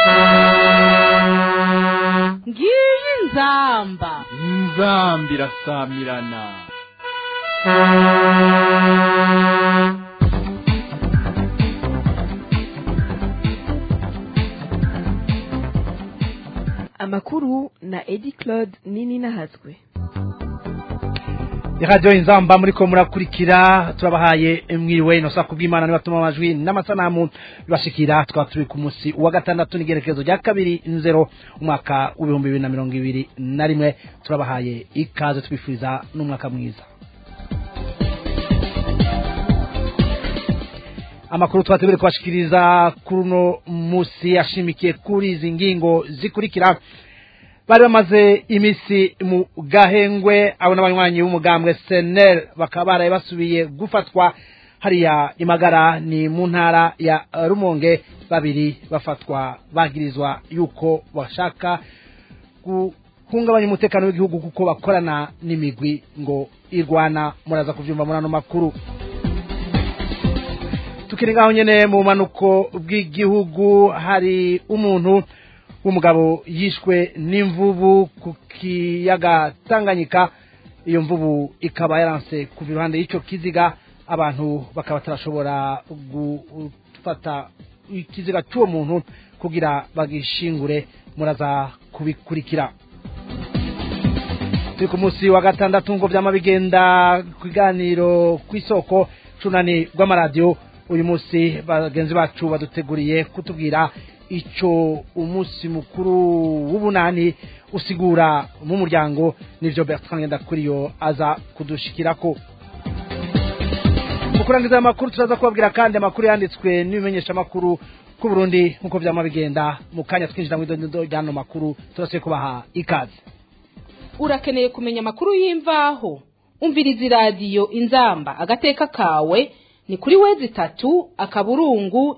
ngiyi inzamba irasamirana. Amakuru na Edi Claude Nini Nahazwe. Radio Inzamba muriko murakurikira turabahaye mwiriwe no saa kubw'Imana ni batuma amajwi n'amasanamu bibashikira twaturi ku munsi wa gatandatu n'igerekezo rya 2 umwaka wa 2021 turabahaye ikaze twifuriza n'umwaka mwiza. Amakuru twategure kubashikiriza kuruno musi ashimikiye kuri izi ngingo zikurikira. Bari bamaze imisi mu gahengwe abo n'abanywanyi b'umugambwe SNL bakaba baraye basubiye gufatwa hariya Imagara ni mu ntara ya Rumonge, babiri bafatwa bagirizwa yuko bashaka guhungabanya umutekano w'igihugu kuko bakorana n'imigwi ngo irwana. Muraza kuvyumva muri ano makuru. Tukiringaho nyene mu manuko bw'igihugu hari umuntu umugabo yishwe n'imvubu ku kiyaga Tanganyika. Iyo mvubu ikaba yaranse kuva iruhande y'ico kiziga, abantu bakaba tarashobora gufata ikiziga cy'uwo muntu kugira bagishingure. Muraza kubikurikira. Turi ku munsi wa gatandatu ngo vyama bigenda kuganiro kw'isoko cunani rw'amaradio. Uyu munsi bagenzi bacu baduteguriye kutubwira ico umunsi mukuru w'ubunani usigura mu muryango. Nivyo Bertrand Ngendakuriyo aza kudushikirako. Mukurangiza amakuru turaza kubabwira kandi amakuru yanditswe n'ibimenyesha makuru ku Burundi nkuko vyama bigenda. Mu kanya twinjira mu idondo ryano makuru turase kubaha ikaze. Urakeneye kumenya amakuru y'imvaho? Umviriza radio Inzamba agateka kawe ni kuri wezi 3 akaburungu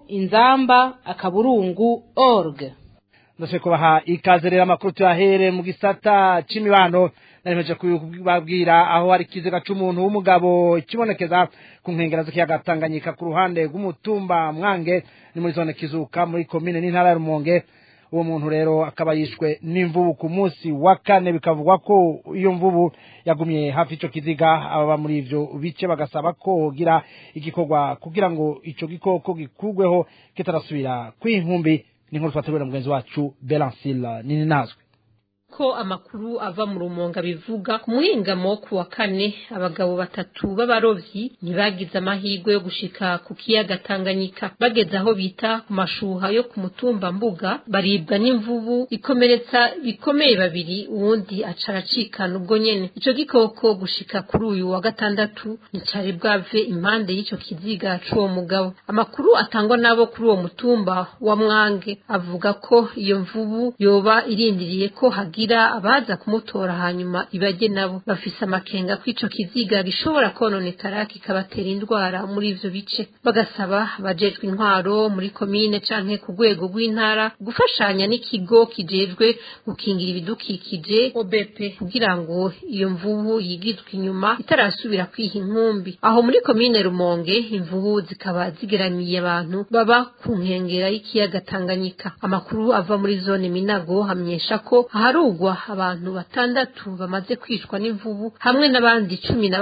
inzamba.org. Ndase kubaha ikaze rero amakuru tyahere mu gisata c'imibano. Naremeje kubabwira aho hari kiziga c'umuntu w'umugabo kibonekeza ku nkengera z'ikiyaga Tanganyika ku ruhande rw'umutumba Mwange ni muri zone Kizuka muri commune n'intara ya Rumonge. Uwo muntu rero akaba yishwe n'imvubu ku munsi wa kane, bikavugwa ko iyo mvubu yagumye hafi ico kiziga. Ababa muri ivyo bice bagasaba ko gira igikorwa kugira ngo ico gikoko gikugweho kitarasubira kw'inkumbi. Ni nkuru twategura mugenzi wacu Belancille Nini Nazwe. Ko amakuru ava mu Rumonge bivuga ku muhingamo ku wa kane abagabo batatu b'abarovyi ntibagize amahirwe yo gushika ku kiyaga Tanganyika. Bageze aho bita ku mashuha yo ku mutumba Mbuga baribwa n'imvubu ikomeretsa bikomeye babiri, uwundi acaracikana ubwo nyene. Ico gikoko gushika kuri uyu wa gatandatu nicari bwave impande y'ico kiziga c'uwo mugabo. Amakuru atangwa nabo kuri uwo mutumba wa Mwange avuga ko iyo mvubu yoba irindiriye ko hagira abaza kumutora hanyuma ibage nabo. Bafise amakenga kw'ico kiziga gishobora kononekara kikabatera indwara muri ivyo bice. Bagasaba bajejwe intwaro muri komine canke ku rwego rw'intara gufashanya n'ikigo kijejwe gukingira ibidukikije OBP kugira ngo iyo mvubu yigizwe inyuma itarasubira kwiha inkumbi. Aho muri komine Rumonge imvubu zikaba zigeramiye abantu baba ku nkengera y'ikiyaga Tanganyika. Amakuru ava muri zone Minago hamenyesha ko harugwa abantu batandatu bamaze kwicwa n'imvubu hamwe n'abandi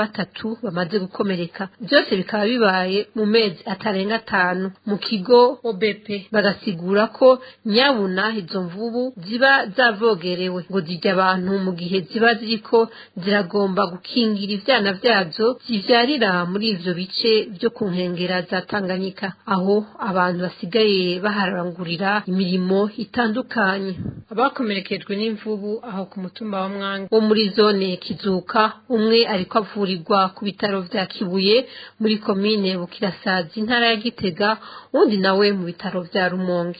13 bamaze gukomereka. Byose bikaba bibaye mu mezi atarenga 5. Mu kigo OBP bagasigura ko nyabuna izo mvubu ziba zavogerewe ngo zijya abantu mu gihe ziba ziriko ziragomba gukingira ivyana vyazo zivyarira muri ivyo bice byo ku nkengera za Tanganyika, aho abantu basigaye baharangurira imirimo itandukanye. Abakomerekejwe n'imvubu aho ku mutumba wa Mwange wo muri zone Kizuka, umwe ariko avurirwa ku bitaro vya Kibuye muri komine Bukirasazi intara ya Gitega, undi nawe mu bitaro vya Rumonge.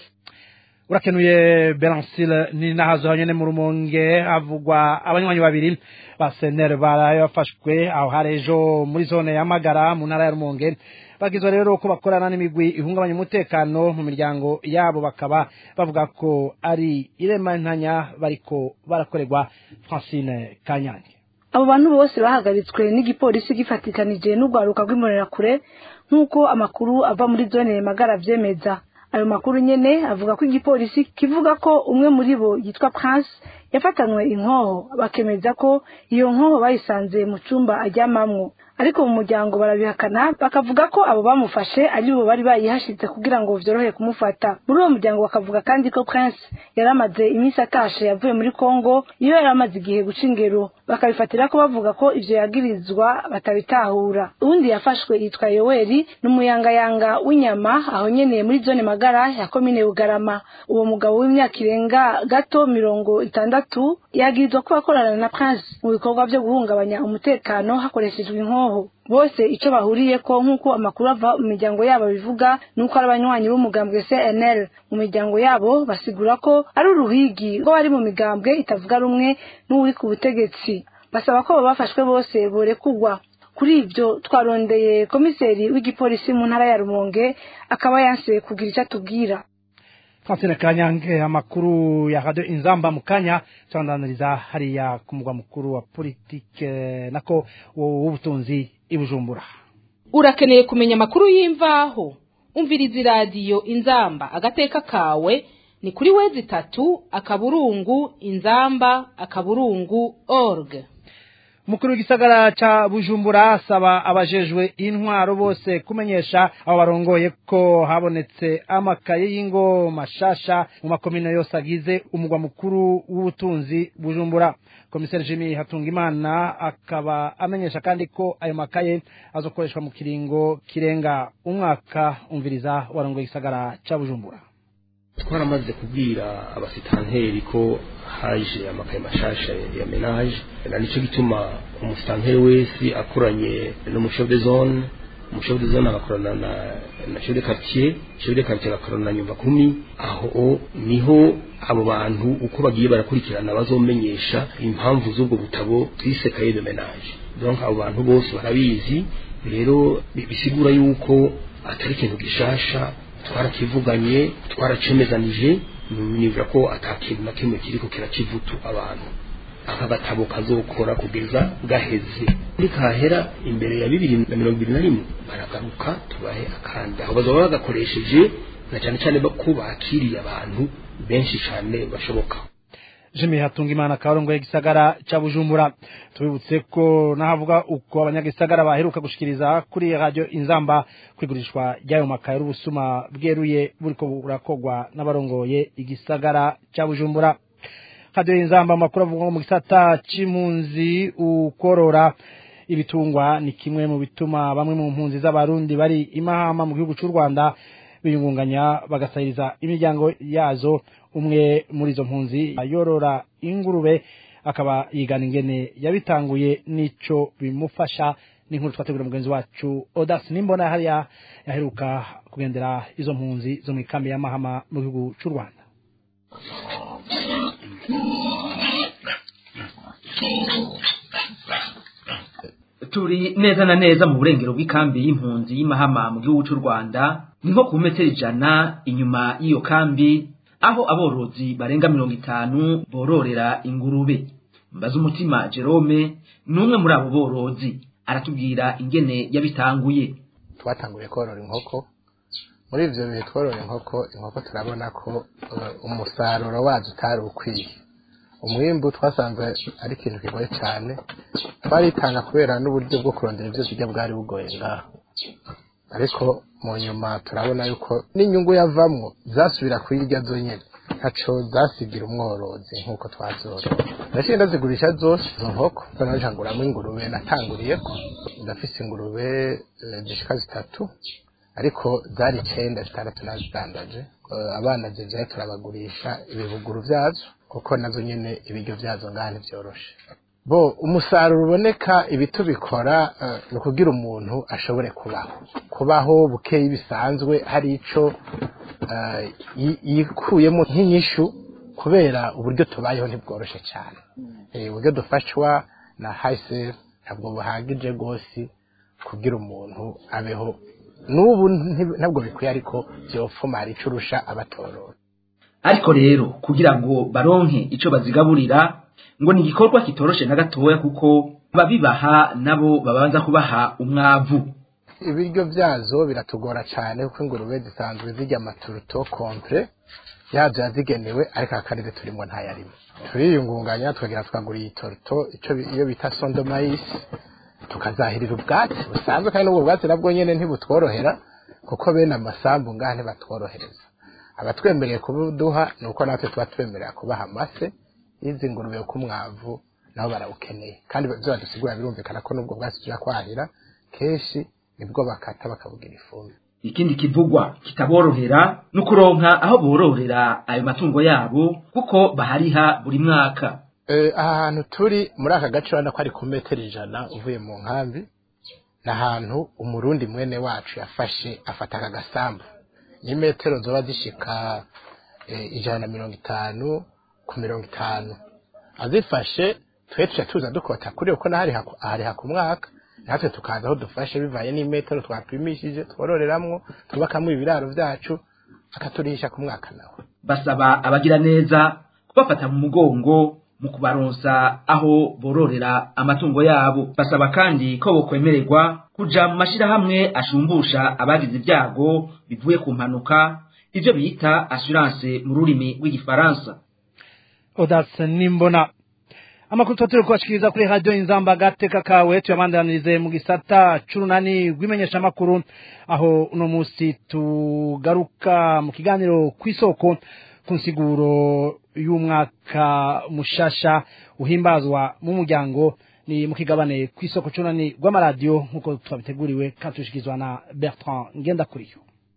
Urakenuye Belancille Nini Nahazwe. Hanyene mu Rumonge havugwa abanywanyi babiri ba SNL barayafashwe aho harejo muri zone ya Magara mu ntara ya Rumonge. Bagizwe rero ko bakorana n'imigwi ihungabanya umutekano mu miryango yabo, bakaba bavuga ko ari iremantanya bariko barakorerwa. Francine Kanyange. Abo bantu bose bahagaritswe n'igipolisi gifatikanije n'ugwaruka rw'imurera kure nk'uko amakuru ava muri zone Magara vyemeza. ayo makuru nyene avuga ko igipolisi kivuga ko umwe muri bo yitwa Prince yafatanywe inkoho, bakemeza ko iyo nkoho bayisanze mu cumba aryamamwo, ariko mu muryango barabihakana bakavuga ko abo bamufashe ari bo bari bayihashitse kugira ngo vyorohe kumufata. Muri uwo muryango bakavuga kandi ko Prince yaramaze iminsi atashe yavuye muri Kongo, iyo yaramaze igihe guca ingero, bakabifatira ko bavuga ko ivyo yagirizwa batabitahura. Uwundi yafashwe yitwa Yoweri, n'umuyangayanga w'inyama aho nyene muri zone Magara ya komine Bugarama. Uwo mugabo w'imyaka irenga gato 60 yagirizwa ko akorana na Prince mu bikorwa vyo guhungabanya umutekano hakoreshejwe inkoho. Bose ico bahuriye ko nk'uko amakuru ava mu miryango yabo bivuga nuko ari abanywanyi b'umugambwe CNL. Mu miryango yabo basigura ko ari uruhigi ngo bari mu migambwe itavuga rumwe n'uri ku butegetsi, basaba ko bafashwe bose borekugwa. Kuri ivyo twarondeye komiseri w'igipolisi mu ntara ya Rumonge akaba yanse kugira icyo atubwira. Francine Kanyange, amakuru ya Radio Inzamba mukanya twandaniriza hariya ku mugwa mukuru wa politike nako w'ubutunzi i Bujumbura. Urakeneye kumenya amakuru y'imvaho? Umviriza radio Inzamba agateka kawe ni kuri wezi3 Mukuru w'igisagara ca Bujumbura asaba abajejwe intwaro bose kumenyesha abo barongoye ko habonetse amakaye y'ingo mashasha mu makomine yose agize umugwa mukuru w'ubutunzi Bujumbura. Komiseri Jimmy Hatungimana akaba amenyesha kandi ko ayo makaye azokoreshwa mu kiringo kirenga umwaka. Umviriza warongoye igisagara ca Bujumbura. Twaramaze kubwira abasitanteri ko haje amakaye mashasha ya menage, na nico gituma umusitanteri wese akoranye n'umuchef de zone agakorana na chef de quartier agakorana na nyumba kumi, aho niho abo bantu uko bagiye barakurikirana bazomenyesha impamvu z'ubwo butabo twise cahier de menage. Donc abo bantu bose barabizi, rero bisigura yuko atari ikintu gishasha, twarakivuganye twaracemezanije, nibura ko atakintu na kimwe kiriko kirakivutu abantu. Aka gatabo kazokora kugeza gaheze nikahera imbere ya 2021 baragaruka tubahe akanda aho bazoba bagakoresheje na cyane cyane ko bakiriye abantu benshi cyane bashoboka. Jimmy Hatungimana karongoye gisagara ca Bujumbura. Tubibutse ko nahavuga uko abanyagisagara baheruka gushikiriza kuri Radio Inzamba kwigurishwa ryayo makaye y'ubusuma bweruye buriko burakogwa n'abarongoye igisagara ca Bujumbura. Radio Inzamba makuru avuga mu gisata c'impunzi ukorora ibitungwa ni kimwe mu bituma bamwe mu mpunzi z'abarundi bari imahama mu gihugu cy'u Rwanda biyungunganya bagasahiriza imiryango yazo. Umwe muri izo mpunzi ayorora ingurube akaba yigana ingene yabitanguye nico bimufasha. N'inkuru twategura mugenzi wacu Odas Nimbona hariya yaheruka kugendera izo mpunzi zo mu kambi ya Mahama mu gihugu cy'u Rwanda. Turi neza na neza mu burengero bw'ikambi y'impunzi y'Imahama mu gihugu cy'u Rwanda, niho ku metero 100 inyuma y'iyo kambi, aho aborozi barenga 50 bororera ingurube. Mbaza umutima Jerome numwe muri abo borozi aratubwira ingene yabitanguye. Twatanguye korora inkoko. Muri ivyo bihe tworora inkoko turabona ko umusaruro wazo utari ukwiye. Umwimbu twasanze ari ikintu kigoye cyane, twaritanga kubera n'uburyo bwo kurondera ivyo zijya bwari bugoye ngaho. Ariko mu nyuma turabona yuko n'inyungu yavamwo zasubira kwirya zonyene, ntaco zasigira umworozi nkuko twazora. Nashinda zigurisha zose zo nkoko, ntanajanguramo ingurube natanguriyeko. Ndafise ingurube zishika 3, ariko zari 9 zitandatu nazidandaje. Abana zivyaye turabagurisha ibibuguru vyazo kuko nazo nyene ibiryo vyazo ngane vyoroshe. Bo umusaruro uboneka ibitubikora no kugira umuntu ashobore kubaho bukeye bisanzwe, hari ico yikuyemo nk'inyishu kubera uburyo tubayeho ntibworoshe cyane. Uburyo dufashwa na HCR ntabwo buhagije gose kugira umuntu abeho. Nubu ntabwo bikwiye, ariko byofuma ari curusha abatorora. Ariko rero kugira ngo baronke ico bazigaburira ngo ni igikorwa kitoroshe na gatoya, kuko babibaha nabo babanza kubaha umwavu. ibiryo byazo biratugora cyane kuko ingurube zisanzwe zirya amaturuto contre yazo yazigenewe ariko akarere turimo ntayarimo turiyungunganya tukagira tukagura itoruto iyo bita sondo mais tukazahirira ubwatsi busanzwe kandi n'ubwo bwatsi nabwo nyene ntibutworohera kuko bene amasambu ngaha ntibatworohereza abatwemereye kubuduha ni uko natwe tuba twemerera kubaha amase izi ngurube yo kumwavu nabo barawukeneye kandi byo badusigura birumvikana ko n'ubwo bwatsi tuja kwahira kenshi nibwo bakata bakabugira ifumbire. Ikindi kivugwa kitaborohera nukuronka aho bororera ayo matungo yabo kuko bahariha buri mwaka. Aha hantu turi muri aka gace urabona ko ari ku metero 100 uvuye mu nkambi n'ahantu umurundi mwene wacu yafashe afata aka gasambu ni metero zoba zishika 150 ku 50 azifashe twece tuza dukota kuri uko nahari ku mwaka natwe tukaza aho dufashe bivaye n'imetero twapimishije twororeramwo tubakamwe ibiraro vyacu akaturisha ku mwaka nawe. Basaba abagira neza kubafata mu mugongo mu kubaronsa aho bororera amatungo yabo. Basaba kandi ko bokwemererwa kuja mu mashirahamwe ashumbusha abagize ibyago bivuye ku mpanuka ivyo bita assurance mu rurimi rw'igifaransa. Odas Nimbona amakuru twatere kwashikiriza kuri radio Inzamba agateka kawe tuyamandanirize mu gisata c'urunani rw'imenyesha makuru aho uno musi tugaruka mu kiganiro kwisoko ku nsiguro y'umwaka mushasha uhimbazwa mu muryango ni mu kigabane kwisoko c'urunani rw'amaradio nkuko twabiteguriwe katushikizwa na Bertrand Ngendakuriyo.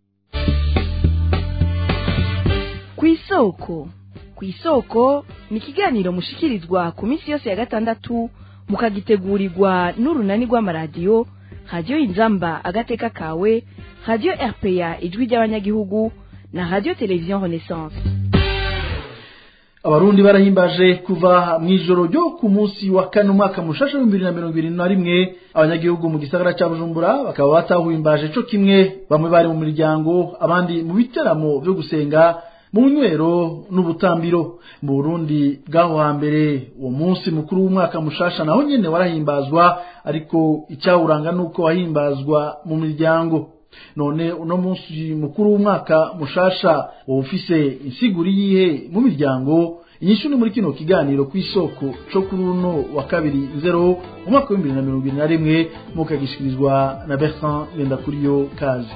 Kwisoko ni kiganiro mushikirizwa ku minsi yose ya gatandatu mukagitegurirwa n'urunani rw'amaradio Radio Inzamba agateka kawe, Radio RPA ijwi ry'abanyagihugu na Radio Television Renaissance. Abarundi barahimbaje kuva mwijoro ryo ku munsi wa kane umwaka mushasha 2021 abanyagihugu mu gisagara ca Bujumbura bakaba batahimbaje co kimwe bamwe bari mu miryango abandi mu biteramo byo gusenga mu nywero n'ubutambiro. Mu Burundi bwaho hambere uwo munsi mukuru w'umwaka mushasha naho nyene warahimbazwa ariko icyawuranga nuko wahimbazwa mu miryango. None uno munsi mukuru w'umwaka mushasha ufise insiguri yihe mu miryango? Inyishu ni muri kino kiganiro kwisoko co kuri uno wa 20 umwaka wa 2021 mukagishikirizwa na Bertrand Ngendakuriyo kazi.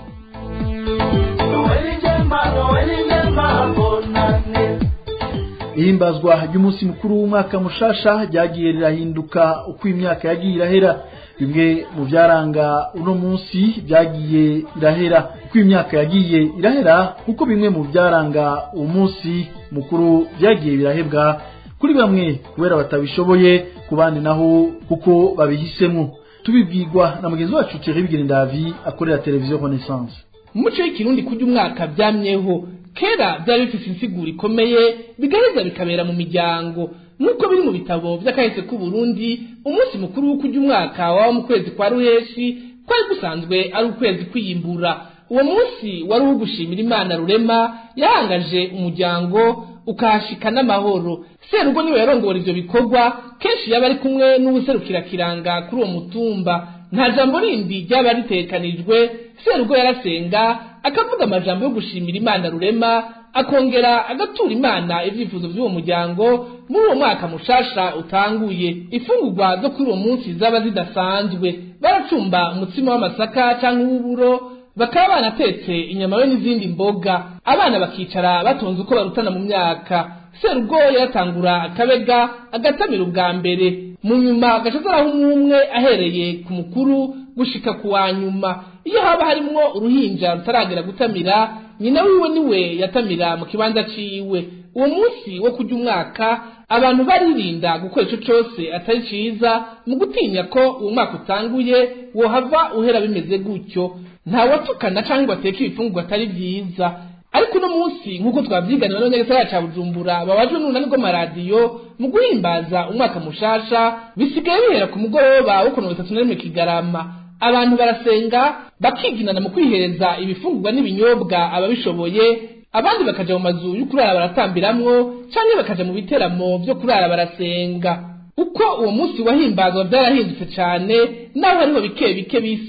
Ihimbazwa ry'umunsi mukuru w'umwaka mushasha ryagiye rirahinduka uko imyaka yagiye irahera. Bimwe mu byaranga uno munsi byagiye irahera uko imyaka yagiye irahera kuko bimwe mu byaranga umunsi mukuru byagiye birahebwa kuri bamwe kubera batabishoboye ku bandi naho kuko babihisemo. Tubibwirwa na mugenzi wacu Thierry Bigirindavi akorera televiziyo Renaissance. Umuco w'ikirundi kujya umwaka byamyeho kera byari bifite insiguro ikomeye bigaheza bikabera mu miryango nuko biri mu bitabo by'akahise ku Burundi. Umunsi mukuru wo kujya umwaka wa mu kwezi kwa ruheshi kwari gusanzwe ari ukwezi kwiyimbura. Uwo munsi wari wo gushimira Imana rurema yahangaje umuryango ukahashika n'amahoro. Serugo niwe yarongora ivyo bikorwa kenshi yaba ari kumwe n'ubuserukira kiranga kuri uwo mutumba. Nta jambo rindi ryaba ritekanijwe. Serugo yarasenga akavuga amajambo yo gushimira Imana rurema akongera agatura Imana ivyifuzo by'uwo muryango muri uwo mwaka mushasha utanguye. Ifungurwa zo kuri uwo munsi zaba zidasanzwe. Baracumba umutsima w'amasaka canke w'uburo bakaba banatetse inyama yo n'izindi mboga. Abana bakicara batonze uko barutana mu myaka. Serugo yatangura akabega agatamira ubwa mbere mu nyuma agacazaraho umwe ahereye ku mukuru gushika ku wanyuma. Iyo haba harimwo uruhinja rutaragera gutamira nyina wiwe niwe yatamira mu kibanza ciwe. Uwo munsi wo kujya umwaka abantu baririnda gukora ico cose atari ciza mu gutinya ko uwo mwaka utanguye wohava uhera bimeze gutyo. Nta watukana canke bateka ibifungurwa atari vyiza. Ariko uno munsi nkuko twavyiganira n'abanyagisagara ca Bujumbura babajwe n'urunani rw'amaradiyo mu guhimbaza umwaka mushasha bisigaye bihera ku mugoroba wo ku 31 Kigarama. Abantu barasenga bakiginana mu kwihereza ibifungurwa n'ibinyobwa ababishoboye, abandi bakaja mu mazu yo kurara baratambiramwo canke bakaja mu biteramo byo kurara barasenga. Uko uwo munsi wahimbazwa byarahindutse cyane naho hariho bike bisa.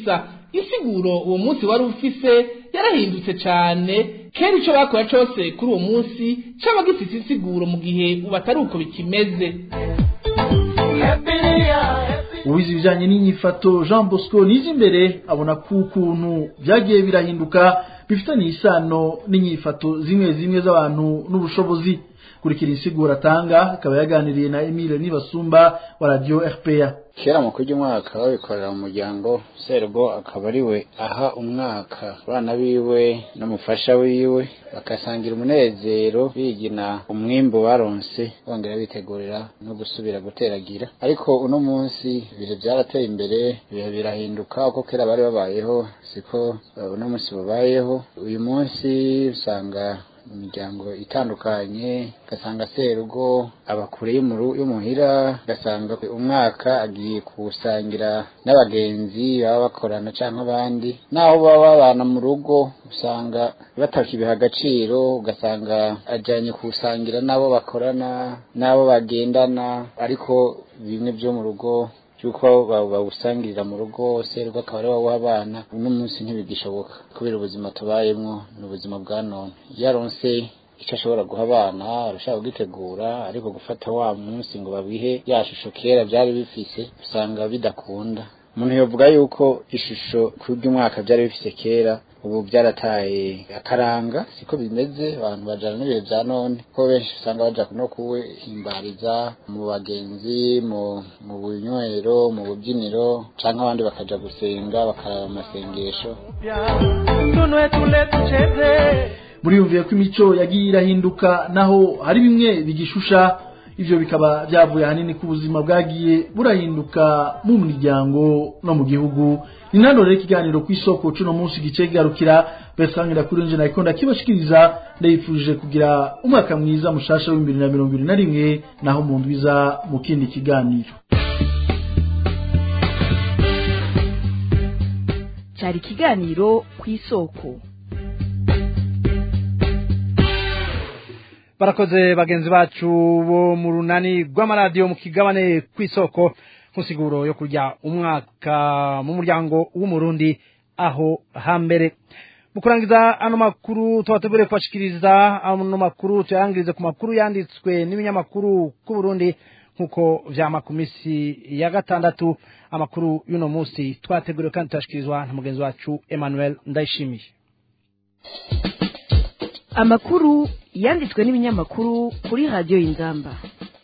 insiguro uwo munsi wari ufise yarahindutse cane kera ico bakora cose kuri uwo munsi caba gifise insiguro mu gihe ubu atari uko bikimeze. uwize ibijanye n'inyifato Jean Bosco Nijimbere abona ko ukuntu vyagiye birahinduka bifitanye isano n'inyifato zimwe zimwe z'abantu n'ubushobozi. Kurikira insiguro atanga akaba yaganiriye na Emile Nibasumba wa Radio RPA. Kera mu kurya umwaka babikorera mu muryango Sergo akaba ariwe aha umwaka abana biwe n'umufasha wiwe bakasangira umunezero bigina umwimbo baronse bongera bitegurira no gusubira guteragira. Ariko uno munsi ibintu byarateye imbere birahinduka uko kera bari babayeho siko uno munsi babayeho. Uyu munsi usanga imiryango itandukanye gasanga Serugo abakure y'umuhira gasanga umwaka agiye kusangira n'abagenzi baba bakorana canke abandi naho baba babana mu rugo usanga batakibiha agaciro ugasanga ajanye kusangira nabo bakorana nabo bagendana ariko bimwe byo mu rugo yuko bawusangirira mu rugo Serugo akaba ari w'abana uno munsi ntibigishoboka kubera ubuzima tubayemwo n'ubuzima bwa none. Yaronse icyo ashobora guha abana arashaka kugitegura ariko gufata wa munsi ngo babihe yashusho kera byari bifise usanga bidakunda. Umuntu yovuga yuko ishusho kurya umwaka byari bifise kera ubu byarataye akaranga siko bimeze. Abantu bajana n'ibihe bya none ko benshi usanga baja no kuhimbariza mu bagenzi mu bunywero mu bubyiniro canke abandi bakaja gusenga bakaraba amasengesho. Muriyumviye ko imico yagiye irahinduka naho hari bimwe bigishusha ivyo bikaba byavuye hanini ku buzima bwagiye burahinduka mu miryango no mu gihugu. Ni nano rero ikiganiro kw'isoko cuno munsi gice garukira besangira kuri nje nayikonda kibashikiriza ndayifuje kugira umwaka mwiza mushasha w'2021 naho mu ndwiza mu kindi kiganiro. Cyari kiganiro kw'isoko. Barakoze bagenzi bacu bo mu runani rw'amaradiyo mu kigabane kw'isoko musiguro yo kurya umwaka mu muryango w'umurundi aho hambere. Mukurangiza ano makuru tubategure kubashikiriza ano makuru tuyangirize ku makuru yanditswe n'ibinyamakuru ku Burundi nkuko vyama ku misi ya gatandatu. Amakuru y'uno munsi twateguriwe kandi tuyashikirizwa na mugenzi wacu Emmanuel Ndayishimiye. Amakuru yanditswe n'ibinyamakuru kuri Radio Inzamba.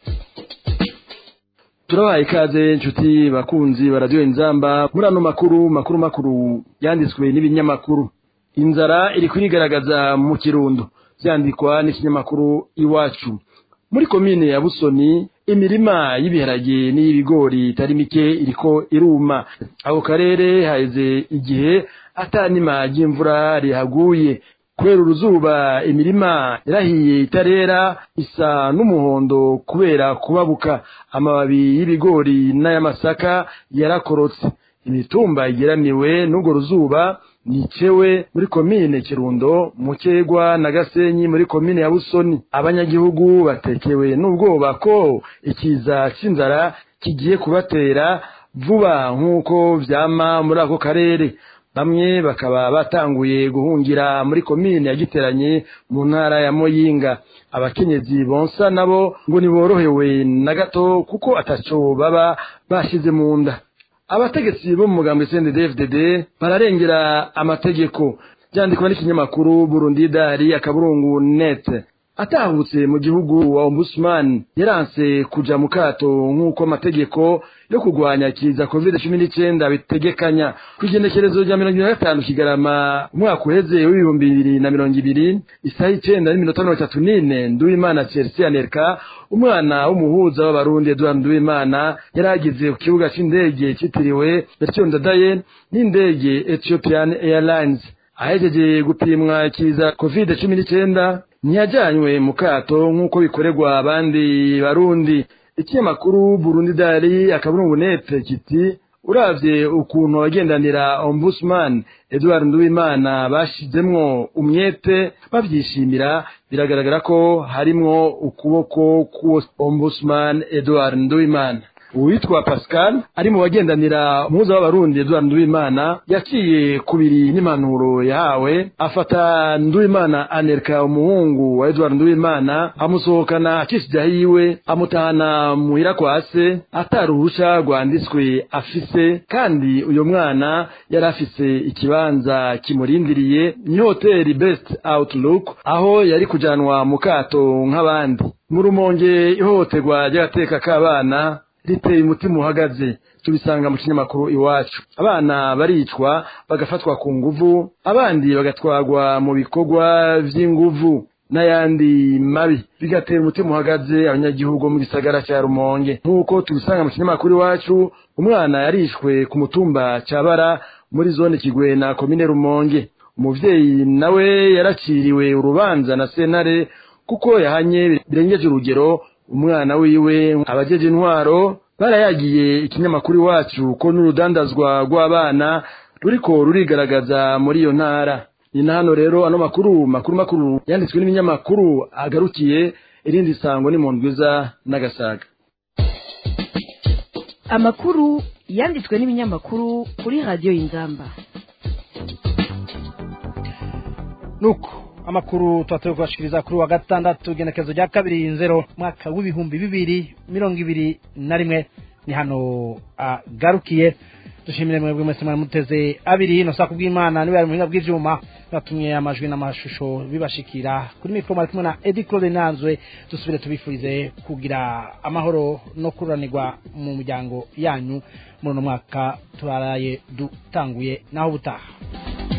Turabaye ikaze inshuti bakunzi ba Radio Inzamba muri ano makuru yanditswe n'ibinyamakuru. Inzara iri kurigaragaza mu Kirundo byandikwa n'ikinyamakuru Iwacu. Muri komine ya Busoni imirima y'ibiharage n'ibigori itari mike iriko iruma. Aho karere haize igihe atanima y'imvura rihaguye. Kubera uruzuba imirima yarahiye itarera isa n'umuhondo kubera kubabuka. Amababi y'ibigori n'ayamasaka yarakorotse. Imitumba igeramiwe n'ubwo ruzuba nicewe muri komine Kirundo, Mukegwa na Gasenyi muri komine ya Busoni. Abanyagihugu batekewe n'ubwoba ko ikiza c'inzara kigiye kubatera vuba nk'uko vyama muri ako karere. Bamwe bakaba batanguye guhungira muri komine ya Giteranye mu ntara ya Moyinga. Abakenyezi bonsa nabo ngo niborohewe na gato kuko ataco baba bashize mu nda. Abategetsi bo mu mugambi CNDD-FDD bararengera amategeko. Byandikwa n'ikinyamakuru Burundi Dari akaburungu net. Atahutse mu gihugu wa Ombudsman yaranse kuja mu kato nk'uko amategeko yo kugwanya kiza COVID-19 bitegekanya. Kwigenekerezo rya 25 Kigarama umwaka uheze w'2020 isaha 9:34 Nduwimana Chelsea Anerka umwana w'umuhuza w'abarundi Edouard Nduwimana yaragize ku kibuga c'indege citiriwe Melchior Ndadaye n'indege Ethiopian Airlines. Ahejeje gupimwa kiza COVID-19 ntiyajanywe mu kato nk'uko bikorerwa abandi barundi. Ikinyamakuru Burundi Dari akaburungu net kiti uravye ukuntu abagendanira Ombudsman Edouard Nduwimana bashizemwo umwete bavyishimira, biragaragara ko harimwo ukuboko ku Ombudsman Edouard Nduwimana. uwitwa Pascal ari mu bagendanira muza w'abarundi Edouard Nduwimana yaciye kubiri n'impanuro yahawe afata Nduwimana Anerka umuhungu wa Edouard Nduwimana amusohokana akishija hiwe amutahana muhira kwase ataruhusha rwanditswe afise kandi uyo mwana yari afise ikibanza kimurindiriye ni hoteli Best Outlook aho yari kujanwa mu kato nk'abandi mu Rumonge ihohoterwa ry'agateka k'abana riteye umutima uhagaze tubisanga mu kinyamakuru iwacu abana baricwa bagafatwa ku nguvu abandi bagatwagwa mu bikorwa vy'inguvu n'ayandi mabi bigatera umutima uhagaze abanyagihugu mu gisagara cya Rumonge nk'uko tubisanga mu kinyamakuru iwacu umwana yarishwe ku mutumba Cabara muri zone Kigwena komine Rumonge umuvyeyi nawe yaraciriwe urubanza na sentare kuko yahanye birengeje urugero umwana wiwe abajeje intwaro barayagiye ikinyamakuru iwacu ko n'urudandazwa rw'abana ruriko rurigaragaza muri iyo ntara ni hano rero ano makuru yanditswe n'ibinyamakuru agarukiye irindi sango ni mu ndwiza n'agasaga amakuru yanditswe n'ibinyamakuru kuri radio Inzamba nuko amakuru twatoye kubashikiriza kuri wa gatandatu genekezo rya 2/0 mwaka w'ibihumbi 2021 ni hano agarukiye dushimire mwebwe mwese muteze abiri no saa kubw'Imana niwe ari muhinga bw'ivyuma batumye amajwi n'amashusho bibashikira kuri mikro kumwe na Eddy Claude Nanzwe dusubire tubifurize kugira amahoro no kuranirwa mu muryango yanyu muri no mwaka turaraye dutanguye naho butaha